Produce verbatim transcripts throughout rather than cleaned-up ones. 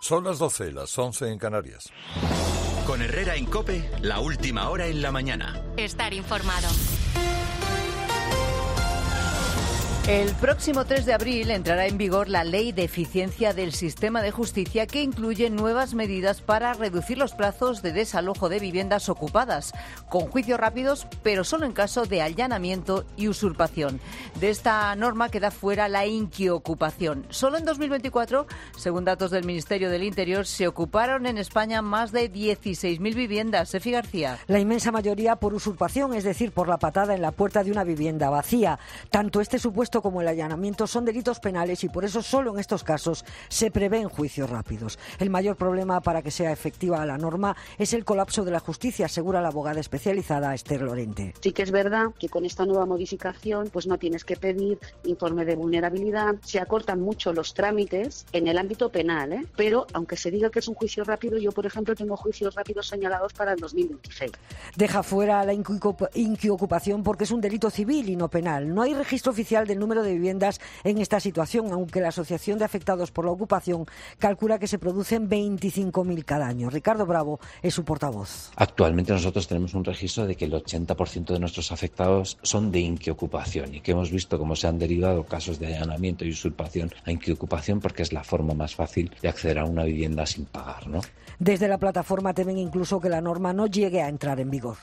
Son las doce, las once en Canarias. Con Herrera en COPE, la última hora en la mañana. Estar informado. El próximo tres de abril entrará en vigor la Ley de Eficiencia del Sistema de Justicia, que incluye nuevas medidas para reducir los plazos de desalojo de viviendas ocupadas, con juicios rápidos, pero solo en caso de allanamiento y usurpación. De esta norma queda fuera la inquiocupación. Solo en dos mil veinticuatro, según datos del Ministerio del Interior, se ocuparon en España más de dieciséis mil viviendas. Efi García. La inmensa mayoría por usurpación, es decir, por la patada en la puerta de una vivienda vacía. Tanto este supuesto como el allanamiento son delitos penales y por eso solo en estos casos se prevén juicios rápidos. El mayor problema para que sea efectiva la norma es el colapso de la justicia, asegura la abogada especializada Esther Lorente. Sí que es verdad que con esta nueva modificación pues no tienes que pedir informe de vulnerabilidad, se acortan mucho los trámites en el ámbito penal, ¿eh? Pero aunque se diga que es un juicio rápido, yo por ejemplo tengo juicios rápidos señalados para el dos mil veintiséis. Deja fuera la inquiocupación porque es un delito civil y no penal. No hay registro oficial del número de viviendas en esta situación, aunque la Asociación de Afectados por la Ocupación calcula que se producen veinticinco mil cada año. Ricardo Bravo es su portavoz. Actualmente nosotros tenemos un registro de que el ochenta por ciento de nuestros afectados son de inquiocupación y que hemos visto cómo se han derivado casos de allanamiento y usurpación a inquiocupación porque es la forma más fácil de acceder a una vivienda sin pagar, ¿no? Desde la plataforma temen incluso que la norma no llegue a entrar en vigor.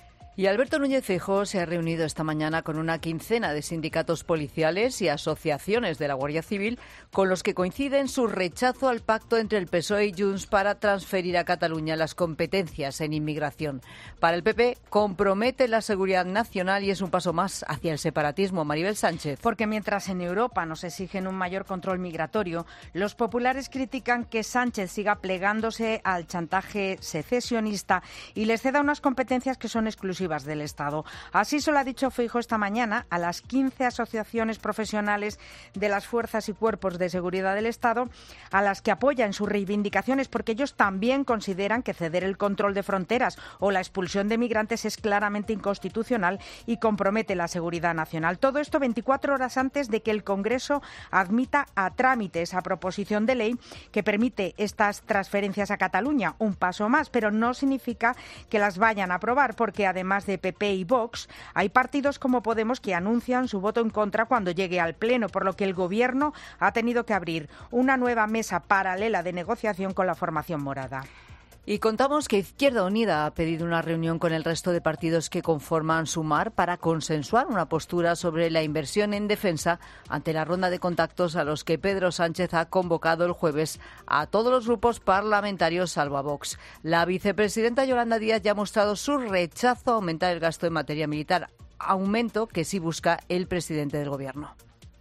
Y Alberto Núñez Feijóo se ha reunido esta mañana con una quincena de sindicatos policiales y asociaciones de la Guardia Civil, con los que coinciden su rechazo al pacto entre el P S O E y Junts para transferir a Cataluña las competencias en inmigración. Para el P P, compromete la seguridad nacional y es un paso más hacia el separatismo. Maribel Sánchez. Porque mientras en Europa nos exigen un mayor control migratorio, los populares critican que Sánchez siga plegándose al chantaje secesionista y les ceda unas competencias que son exclusivas del Estado. Así se lo ha dicho Feijóo esta mañana a las quince asociaciones profesionales de las fuerzas y cuerpos de seguridad del Estado, a las que apoya en sus reivindicaciones, porque ellos también consideran que ceder el control de fronteras o la expulsión de migrantes es claramente inconstitucional y compromete la seguridad nacional. Todo esto veinticuatro horas antes de que el Congreso admita a trámite esa proposición de ley que permite estas transferencias a Cataluña. Un paso más, pero no significa que las vayan a aprobar, porque además de P P y Vox, hay partidos como Podemos que anuncian su voto en contra cuando llegue al Pleno, por lo que el Gobierno ha tenido que abrir una nueva mesa paralela de negociación con la formación morada. Y contamos que Izquierda Unida ha pedido una reunión con el resto de partidos que conforman Sumar para consensuar una postura sobre la inversión en defensa ante la ronda de contactos a los que Pedro Sánchez ha convocado el jueves a todos los grupos parlamentarios salvo a Vox. La vicepresidenta Yolanda Díaz ya ha mostrado su rechazo a aumentar el gasto en materia militar, aumento que sí busca el presidente del Gobierno.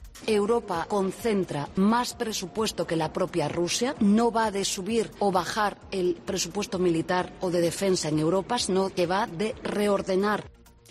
Europa concentra más presupuesto que la propia Rusia, no va de subir o bajar el presupuesto militar o de defensa en Europa, sino que va de reordenar.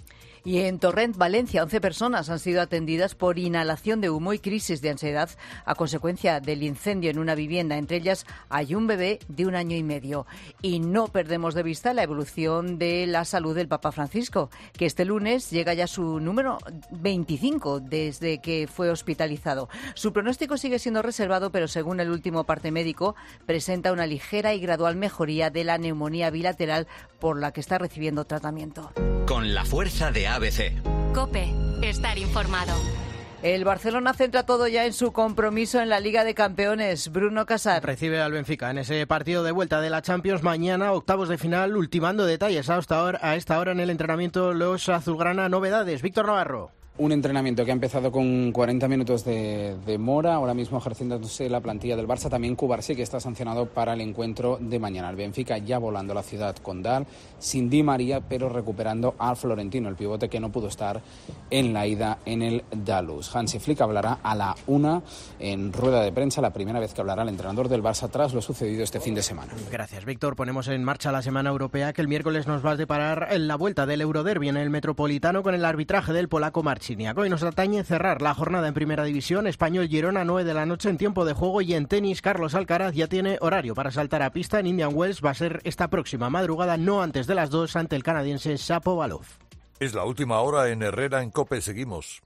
Y en Torrent, Valencia, once personas han sido atendidas por inhalación de humo y crisis de ansiedad a consecuencia del incendio en una vivienda. Entre ellas hay un bebé de un año y medio. Y no perdemos de vista la evolución de la salud del Papa Francisco, que este lunes llega ya a su número veinticinco desde que fue hospitalizado. Su pronóstico sigue siendo reservado, pero según el último parte médico, presenta una ligera y gradual mejoría de la neumonía bilateral por la que está recibiendo tratamiento. Con la fuerza de A B C. COPE. Estar informado. El Barcelona centra todo ya en su compromiso en la Liga de Campeones. Bruno Casar. Recibe al Benfica en ese partido de vuelta de la Champions mañana, octavos de final, ultimando detalles hasta ahora, a esta hora en el entrenamiento los azulgrana. Novedades. Víctor Navarro. Un entrenamiento que ha empezado con cuarenta minutos de, de mora, ahora mismo ejerciéndose la plantilla del Barça. También Cubarsí, que está sancionado para el encuentro de mañana. El Benfica ya volando a la ciudad condal, sin Di María, pero recuperando al Florentino, el pivote que no pudo estar en la ida en el Dalus. Hansi Flick hablará a la una en rueda de prensa, la primera vez que hablará el entrenador del Barça tras lo sucedido este fin de semana. Gracias, Víctor. Ponemos en marcha la Semana Europea, que el miércoles nos va a deparar en la vuelta del Euroderbi en el Metropolitano con el arbitraje del polaco Marcin. Hoy nos atañe cerrar la jornada en Primera División. Español Girona, nueve de la noche en tiempo de juego. Y en tenis, Carlos Alcaraz ya tiene horario para saltar a pista en Indian Wells. Va a ser esta próxima madrugada, no antes de las dos, ante el canadiense Shapovalov. Es la última hora en Herrera en COPE. Seguimos.